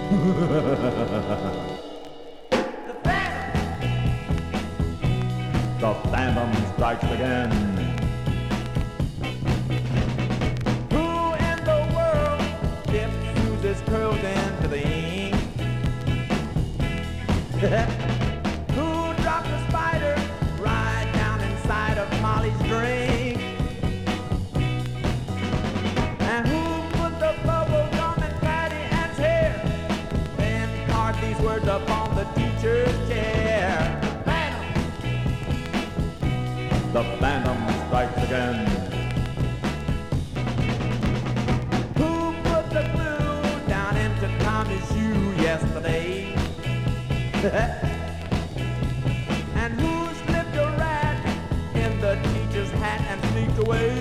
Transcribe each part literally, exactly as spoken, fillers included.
The Phantom. The Phantom strikes again. Who in the world dips Susie's curls into the ink? Who dropped the spider right down inside of Molly's drink? And who put the bubble gum in Patty Ann's hair? Then carved these words up on the teacher's chair. Phantom. The Phantom strikes again. Who put the glue down into Tommy's shoe yesterday? And who slipped a rat in the teacher's hat and sneaked away?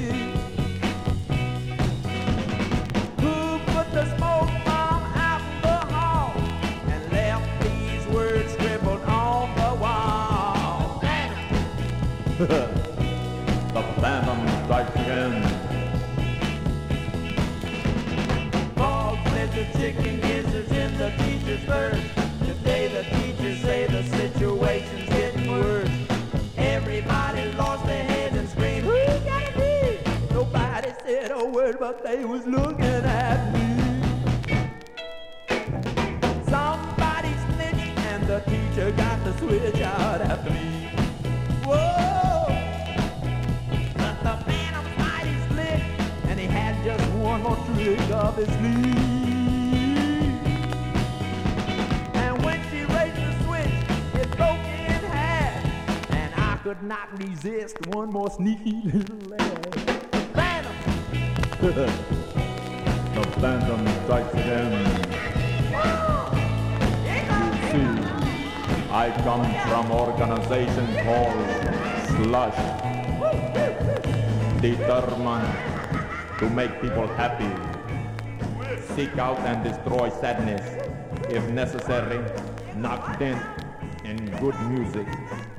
Who put the smoke bomb out in the hall and left these words scribbled on the wall? The Phantom strikes again. Paul said the chicken gizzards in the teacher's purse. Today the teachers say the situation's getting worse. Everybody lost their heads and screamed, "Who got me?" Nobody said a word, but they was looking at me. Somebody snitched and the teacher got the switch out after me. Whoa! But the Phantom's mighty slick, and he had just one more trick up his sleeve. Could not resist one more sneaky little laugh. Phantom! The Phantom strikes again. You see, I come from organization called Slush, determined to make people happy, seek out and destroy sadness, if necessary, knock dent in good music.